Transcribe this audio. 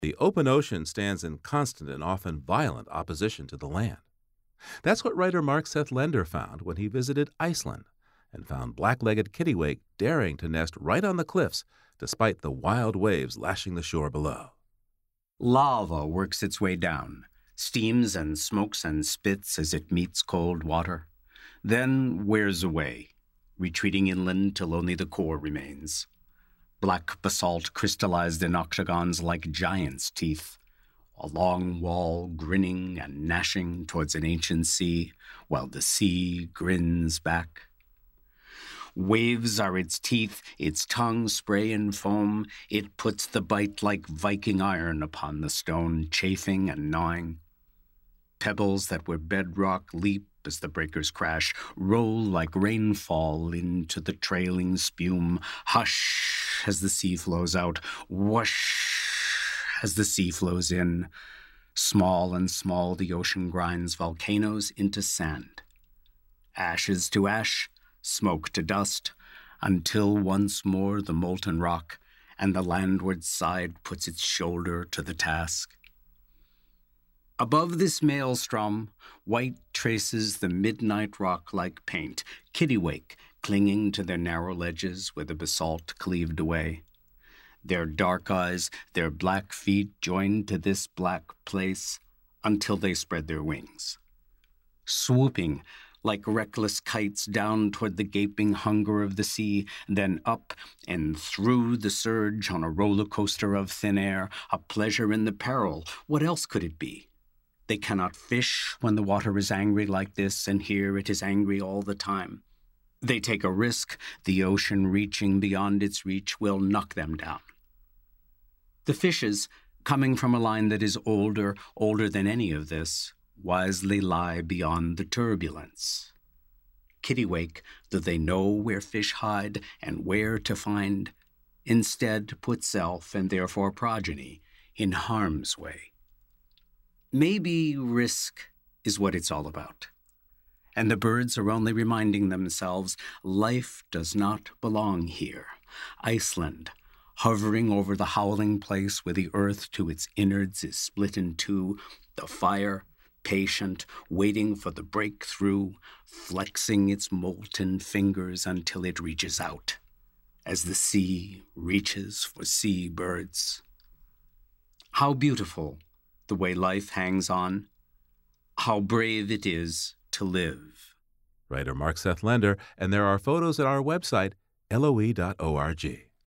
The open ocean stands in constant and often violent opposition to the land. That's what writer Mark Seth Lender found when he visited Iceland and found black-legged kittiwake daring to nest right on the cliffs despite the wild waves lashing the shore below. Lava works its way down, steams and smokes and spits as it meets cold water, then wears away, retreating inland till only the core remains. Black basalt crystallized in octagons like giants' teeth, a long wall grinning and gnashing towards an ancient sea, while the sea grins back. Waves are its teeth, its tongue spray and foam. It puts the bite like Viking iron upon the stone, chafing and gnawing. Pebbles that were bedrock leap as the breakers crash, roll like rainfall into the trailing spume. Hush as the sea flows out, whoosh as the sea flows in. Small and small the ocean grinds volcanoes into sand. Ashes to ash, smoke to dust, until once more the molten rock and the landward side puts its shoulder to the task. Above this maelstrom, white traces the midnight rock like paint, kittiwake clinging to their narrow ledges where the basalt cleaved away. Their dark eyes, their black feet joined to this black place until they spread their wings. Swooping like reckless kites down toward the gaping hunger of the sea, then up and through the surge on a roller coaster of thin air, a pleasure in the peril. What else could it be? They cannot fish when the water is angry like this, and here it is angry all the time. They take a risk. The ocean reaching beyond its reach will knock them down. The fishes, coming from a line that is older than any of this, wisely lie beyond the turbulence. Kittiwake, though they know where fish hide and where to find, instead put self and therefore progeny in harm's way. Maybe risk is what it's all about. And the birds are only reminding themselves life does not belong here. Iceland, hovering over the howling place where the earth to its innards is split in two, the fire, patient, waiting for the breakthrough, flexing its molten fingers until it reaches out, as the sea reaches for sea birds. How beautiful the way life hangs on, how brave it is to live. Writer Mark Seth Lender, and there are photos at our website, loe.org.